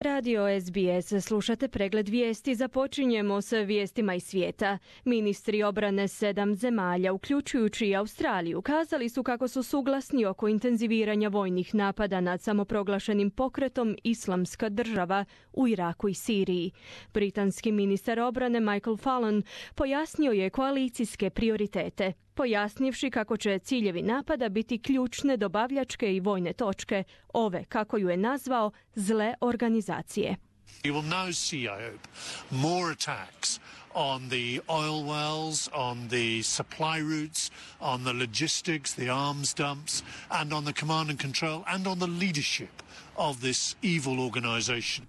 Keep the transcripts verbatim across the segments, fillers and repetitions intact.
Radio S B S, slušate pregled vijesti, započinjemo s vijestima iz svijeta. Ministri obrane sedam zemalja, uključujući i Australiju, kazali su kako su suglasni oko intenziviranja vojnih napada nad samoproglašenim pokretom Islamska država u Iraku i Siriji. Britanski ministar obrane Michael Fallon pojasnio je koalicijske prioritete, pojasnivši kako će ciljevi napada biti ključne dobavljačke i vojne točke ove, kako ju je nazvao, zle organizacije. You will now see, I hope, more attacks on the oil wells, on the supply routes, on the logistics, the arms dumps, and on the command and control, and on the leadership of this evil organization.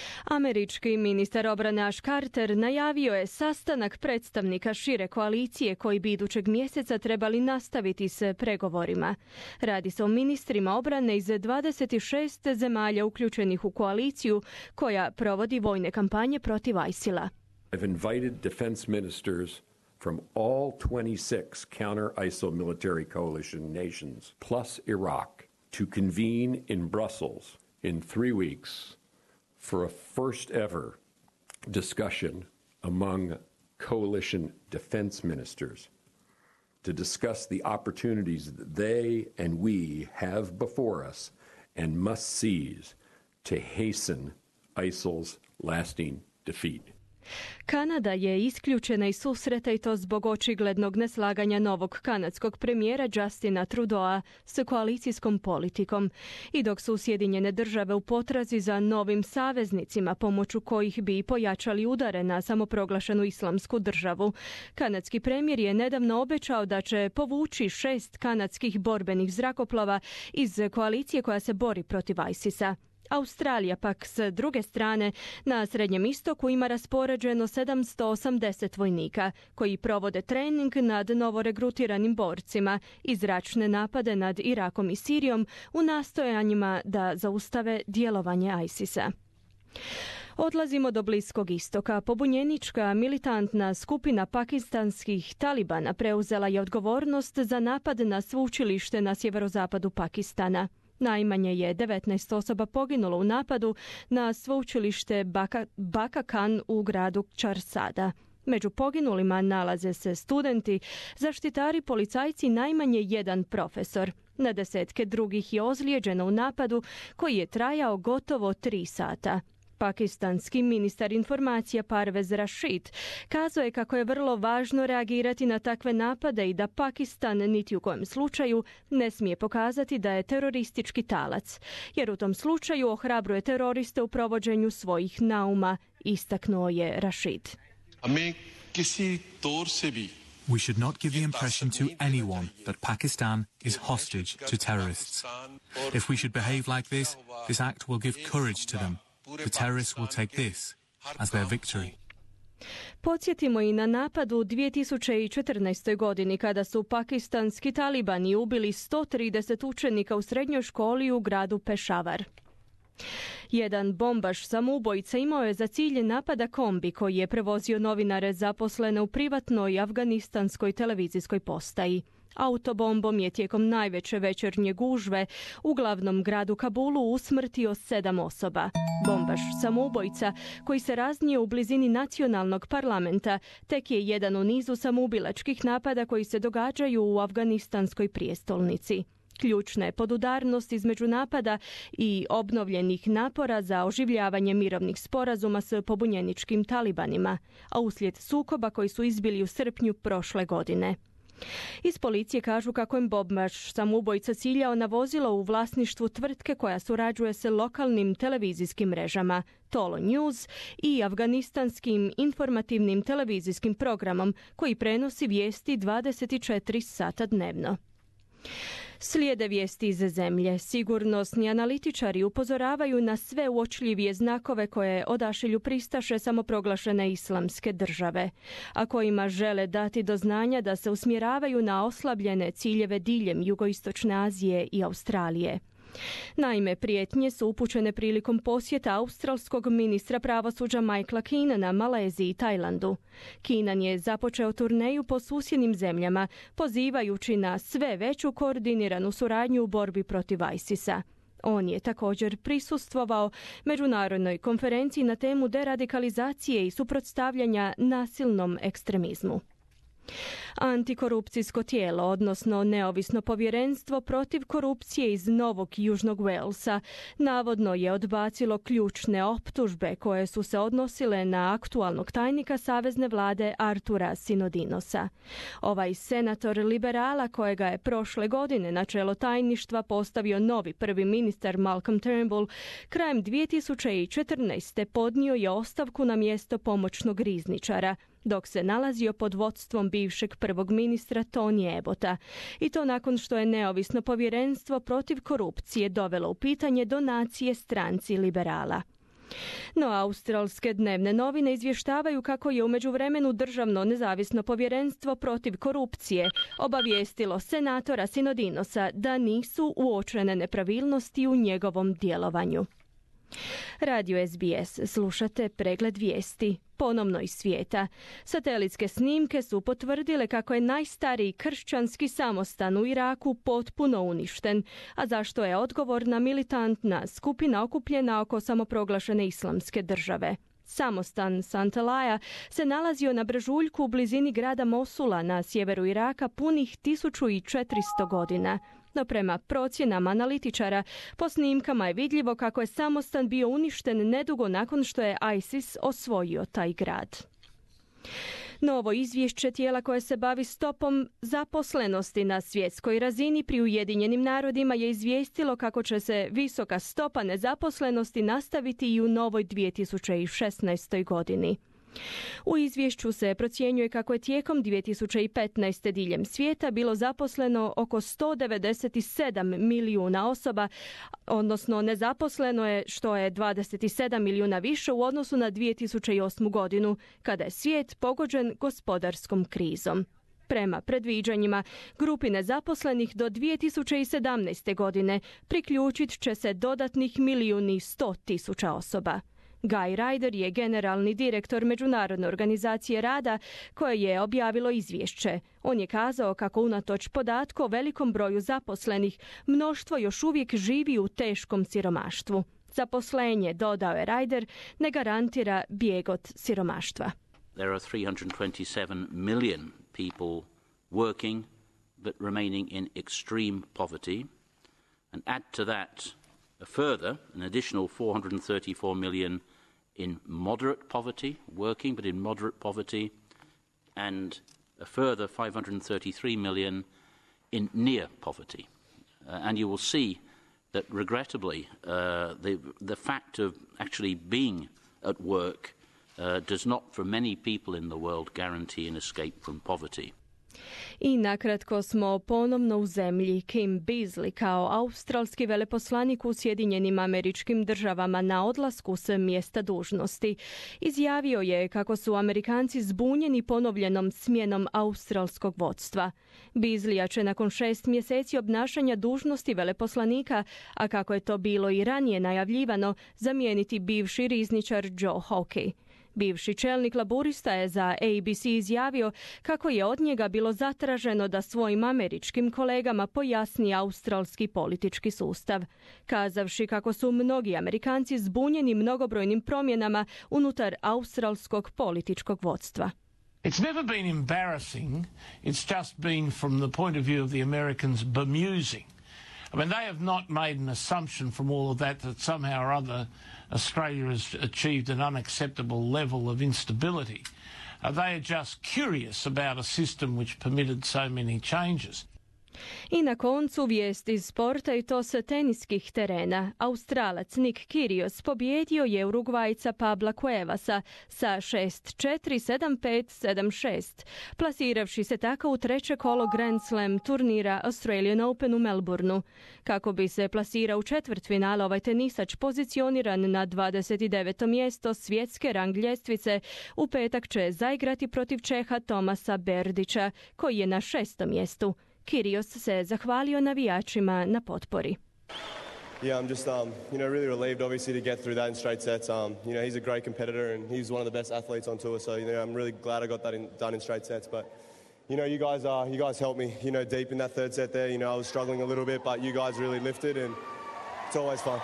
Američki ministar obrane Ash Carter najavio je sastanak predstavnika šire koalicije koji bi idućeg mjeseca trebali nastaviti s pregovorima. Radi se o ministrima obrane iz dvadeset šest zemalja uključenih u koaliciju koja provodi vojne kampanje protiv ISIL-a. I've invited defense ministers from all twenty-six counter-ISIL military coalition nations plus Iraq to convene in Brussels in three weeks for a first ever discussion among coalition defense ministers to discuss the opportunities that they and we have before us and must seize to hasten ISIL's lasting defeat. Kanada je isključena iz susreta i to zbog očiglednog neslaganja novog kanadskog premijera Justina Trudeau s koalicijskom politikom. I dok su Sjedinjene države u potrazi za novim saveznicima pomoću kojih bi pojačali udare na samoproglašenu Islamsku državu, kanadski premijer je nedavno obećao da će povući šest kanadskih borbenih zrakoplova iz koalicije koja se bori protiv ISIS-a. Australija pak s druge strane na Srednjem istoku ima raspoređeno sedamsto osamdeset vojnika koji provode trening nad novoregrutiranim borcima i zračne napade nad Irakom i Sirijom u nastojanjima da zaustave djelovanje ISIS-a. Odlazimo do Bliskog istoka. Pobunjenička militantna skupina pakistanskih talibana preuzela je odgovornost za napad na sveučilište na sjeverozapadu Pakistana. Najmanje je devetnaest osoba poginulo u napadu na sveučilište Baka, Baka Khan u gradu Charsada. Među poginulima nalaze se studenti, zaštitari, policajci, najmanje jedan profesor. Na desetke drugih je ozlijeđeno u napadu koji je trajao gotovo tri sata. Pakistanski ministar informacija Parvez Rashid kazao je kako je vrlo važno reagirati na takve napade i da Pakistan niti u kojem slučaju ne smije pokazati da je teroristički talac, jer u tom slučaju ohrabruje teroriste u provođenju svojih nauma, istaknuo je Rashid. We should not give the impression to anyone that Pakistan is hostage to terrorists. If we should behave like this, this act will give courage to them. The terrorists will take this as their victory. Podsjetimo i na napad u dvije tisuće četrnaestoj. godini kada su pakistanski talibani ubili sto trideset učenika u srednjoj školi u gradu Pešavar. Jedan bombaš samoubojica imao je za cilj napada kombi koji je prevozio novinare zaposlene u privatnoj afganistanskoj televizijskoj postaji. Autobombom je tijekom najveće večernje gužve u glavnom gradu Kabulu usmrtio sedam osoba. Bombaš samoubojica koji se raznio u blizini nacionalnog parlamenta tek je jedan u nizu samoubilačkih napada koji se događaju u afganistanskoj prijestolnici. Ključna je podudarnost između napada i obnovljenih napora za oživljavanje mirovnih sporazuma s pobunjeničkim talibanima, a uslijed sukoba koji su izbili u srpnju prošle godine. Iz policije kažu kako je bombaš samoubojica ciljao na vozilo u vlasništvu tvrtke koja surađuje s lokalnim televizijskim mrežama Tolo News i afganistanskim informativnim televizijskim programom koji prenosi vijesti dvadeset četiri sata dnevno. Slijede vijesti iz zemlje. Sigurnosni analitičari upozoravaju na sve uočljivije znakove koje odašilju pristaše samoproglašene Islamske države, a kojima žele dati do znanja da se usmjeravaju na oslabljene ciljeve diljem jugoistočne Azije i Australije. Naime, prijetnje su upućene prilikom posjeta australskog ministra pravosuđa Michaela Keenana Maleziji i Tajlandu. Keenan je započeo turneju po susjednim zemljama, pozivajući na sve veću koordiniranu suradnju u borbi protiv ISIS-a. On je također prisustvovao međunarodnoj konferenciji na temu deradikalizacije i suprotstavljanja nasilnom ekstremizmu. Antikorupcijsko tijelo, odnosno neovisno povjerenstvo protiv korupcije iz Novog Južnog Walesa, navodno je odbacilo ključne optužbe koje su se odnosile na aktualnog tajnika savezne vlade Artura Sinodinosa. Ovaj senator liberala, kojega je prošle godine na čelo tajništva postavio novi prvi ministar Malcolm Turnbull, krajem dvije tisuće četrnaeste. podnio je ostavku na mjesto pomoćnog rizničara, dok se nalazio pod vodstvom bivšeg prvog ministra Tony Abbotta, i to nakon što je neovisno povjerenstvo protiv korupcije dovelo u pitanje donacije stranci liberala. No, australske dnevne novine izvještavaju kako je u međuvremenu državno nezavisno povjerenstvo protiv korupcije obavijestilo senatora Sinodinosa da nisu uočene nepravilnosti u njegovom djelovanju. Radio S B S, slušate pregled vijesti, ponovno iz svijeta. Satelitske snimke su potvrdile kako je najstariji kršćanski samostan u Iraku potpuno uništen, a zašto je odgovorna militantna skupina okupljena oko samoproglašene islamske države. Samostan Santalaja se nalazio na brežuljku u blizini grada Mosula na sjeveru Iraka punih tisuću četiristo godina. No prema procjenama analitičara, po snimkama je vidljivo kako je samostan bio uništen nedugo nakon što je ISIS osvojio taj grad. Novo izvješće tijela koje se bavi stopom zaposlenosti na svjetskoj razini pri Ujedinjenim narodima je izvijestilo kako će se visoka stopa nezaposlenosti nastaviti i u novoj dvije tisuće šesnaestoj. godini. U izvješću se procjenjuje kako je tijekom dvije tisuće petnaeste. diljem svijeta bilo zaposleno oko sto devedeset sedam milijuna osoba, odnosno nezaposleno je, što je dvadeset sedam milijuna više u odnosu na dvije tisuće osmu. godinu, kada je svijet pogođen gospodarskom krizom. Prema predviđanjima, grupi nezaposlenih do dvije tisuće sedamnaeste. godine priključit će se dodatnih milijun i sto tisuća osoba. Guy Ryder je generalni direktor Međunarodne organizacije rada koje je objavilo izvješće. On je kazao kako unatoč podatku o velikom broju zaposlenih, mnoštvo još uvijek živi u teškom siromaštvu. Zaposlenje, dodao je Ryder, ne garantira bijeg od siromaštva. There are three hundred twenty-seven million people working but remaining in extreme poverty, and add to that a further, an additional four hundred thirty-four million in moderate poverty, working but in moderate poverty, and a further five hundred thirty-three million in near poverty. Uh, and you will see that regrettably uh, the, the fact of actually being at work uh, does not for many people in the world guarantee an escape from poverty. I nakratko smo ponovno u zemlji. Kim Beazley kao australski veleposlanik u Sjedinjenim Američkim Državama na odlasku s mjesta dužnosti izjavio je kako su Amerikanci zbunjeni ponovljenom smjenom australskog vodstva. Beazleya će nakon šest mjeseci obnašanja dužnosti veleposlanika, a kako je to bilo i ranije najavljivano, zamijeniti bivši rizničar Joe Hockey. Bivši čelnik laburista je za A B C izjavio kako je od njega bilo zatraženo da svojim američkim kolegama pojasni australski politički sustav, kazavši kako su mnogi Amerikanci zbunjeni mnogobrojnim promjenama unutar australskog političkog vodstva. It's never been embarrassing, it's just been from the point of view of the Americans bemusing. I mean, they have not made an assumption from all of that that somehow or other Australia has achieved an unacceptable level of instability. Uh, they are just curious about a system which permitted so many changes. I na koncu vijest iz sporta, i to sa teniskih terena. Australac Nick Kyrgios pobjedio je Urugvajca Pabla Cuevasa sa šest četiri, sedam pet, sedam šest, plasiravši se tako u treće kolo Grand Slam turnira Australian Open u Melbourneu. Kako bi se plasirao u četvrtfinale, ovaj tenisač pozicioniran na dvadeset deveto mjesto svjetske rang ljestvice u petak će zaigrati protiv Čeha Tomasa Berdića, koji je na šestom mjestu. Kyrgios se zahvalio navijačima na potpori. Yeah, I'm just, um, you know, really relieved, obviously, to get through that in straight sets. Um, you know, he's a great competitor and he's one of the best athletes on tour. So, you know, I'm really glad I got that in, done in straight sets. But, you know, you guys, uh, you guys helped me, you know, deep in that third set there. You know, I was struggling a little bit, but you guys really lifted. And, it's always fun.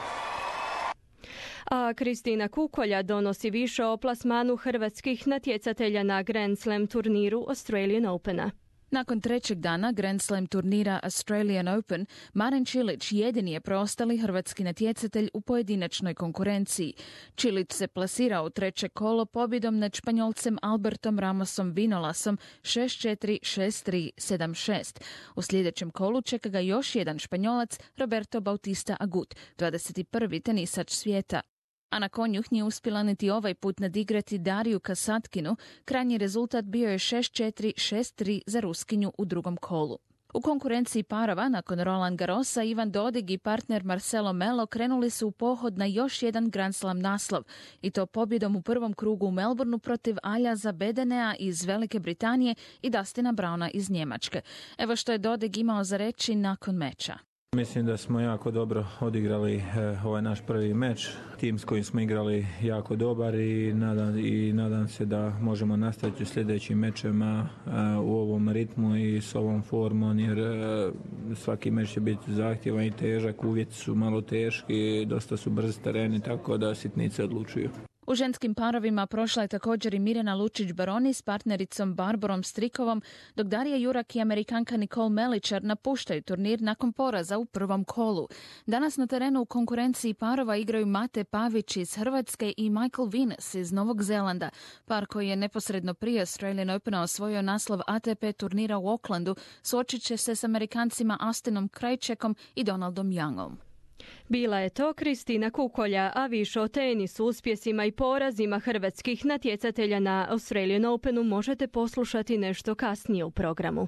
A Kristina Kukolja donosi više o plasmanu hrvatskih natjecatelja na Grand Slam turniru Australian Opena. Nakon trećeg dana Grand Slam turnira Australian Open, Marin Čilić jedini je preostali hrvatski natjecatelj u pojedinačnoj konkurenciji. Čilić se plasirao u treće kolo pobjedom nad Španjolcem Albertom Ramosom Vinolasom šest četiri, šest tri, sedam šest. U sljedećem kolu čeka ga još jedan Španjolac, Roberto Bautista Agut, dvadeset prvi tenisač svijeta. Ana Konjuh nije uspjela niti ovaj put nadigrati Dariju Kasatkinu, krajnji rezultat bio je šest četiri, šest tri za Ruskinju u drugom kolu. U konkurenciji parova, nakon Roland Garrosa, Ivan Dodig i partner Marcelo Melo krenuli su u pohod na još jedan Grand Slam naslov, i to pobjedom u prvom krugu u Melbourneu protiv Aljaza Bedenea iz Velike Britanije i Dustina Browna iz Njemačke. Evo što je Dodig imao za reći nakon meča. Mislim da smo jako dobro odigrali eh, ovaj naš prvi meč. Tim s kojim smo igrali jako dobar i nadam, i nadam se da možemo nastaviti u sljedećim mečima eh, u ovom ritmu i s ovom formom, jer eh, svaki meč će biti zahtjevan i težak, uvjeti su malo teški, dosta su brzi tereni, tako da sitnice odlučuju. U ženskim parovima prošla je također i Mirjana Lučić-Baroni s partnericom Barbarom Strikovom, dok Darija Jurak i Amerikanka Nicole Meličar napuštaju turnir nakon poraza u prvom kolu. Danas na terenu u konkurenciji parova igraju Mate Pavić iz Hrvatske i Michael Venus iz Novog Zelanda. Par koji je neposredno prije Australian Opena osvojio naslov A T P turnira u Aucklandu, suočit će se s Amerikancima Austinom Krajčekom i Donaldom Youngom. Bila je to Kristina Kukolja, a više o tenisu, uspjesima i porazima hrvatskih natjecatelja na Australian Openu možete poslušati nešto kasnije u programu.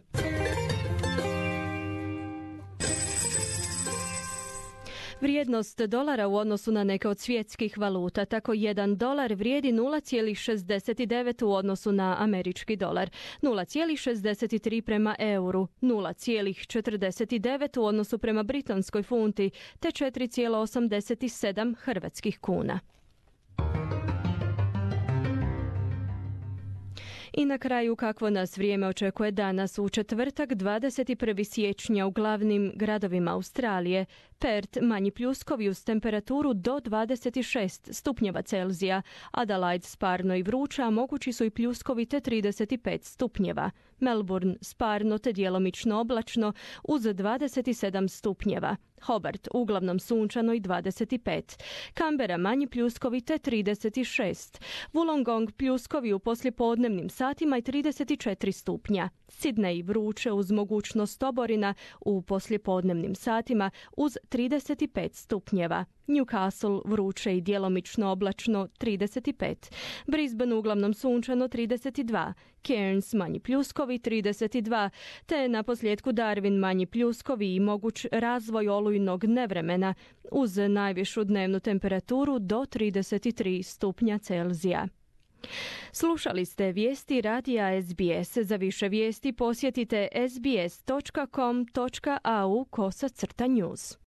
Vrijednost dolara u odnosu na neke od svjetskih valuta, tako jedan dolar vrijedi nula zarez šezdeset devet u odnosu na američki dolar, nula zarez šezdeset tri prema euru, nula zarez četrdeset devet u odnosu prema britanskoj funti, te četiri zarez osamdeset sedam hrvatskih kuna. I na kraju kakvo nas vrijeme očekuje danas u četvrtak dvadeset prvog siječnja u glavnim gradovima Australije. Perth manji pljuskovi uz temperaturu do dvadeset šest stupnjeva Celzija, Adelaide sparno i vruće, a mogući su i pljuskovi te trideset pet stupnjeva. Melbourne sparno te djelomično oblačno uz dvadeset sedam stupnjeva. Hobart uglavnom sunčano i dvadeset pet. Canberra manji pljuskovi te trideset šest. Wollongong pljuskovi u poslijepodnevnim satima i trideset četiri stupnja. Sydney vruće uz mogućnost oborina u poslijepodnevnim satima uz trideset pet stupnjeva. Newcastle vruće i djelomično oblačno trideset pet. Brisbane uglavnom sunčano trideset dva. Cairns manji pljuskovi trideset dva. Te na posljedku Darwin manji pljuskovi i moguć razvoj olujnog nevremena uz najvišu dnevnu temperaturu do trideset tri stupnja Celzija. Slušali ste vijesti radija S B S. Za više vijesti posjetite sbs točka com točka au kosa crta news.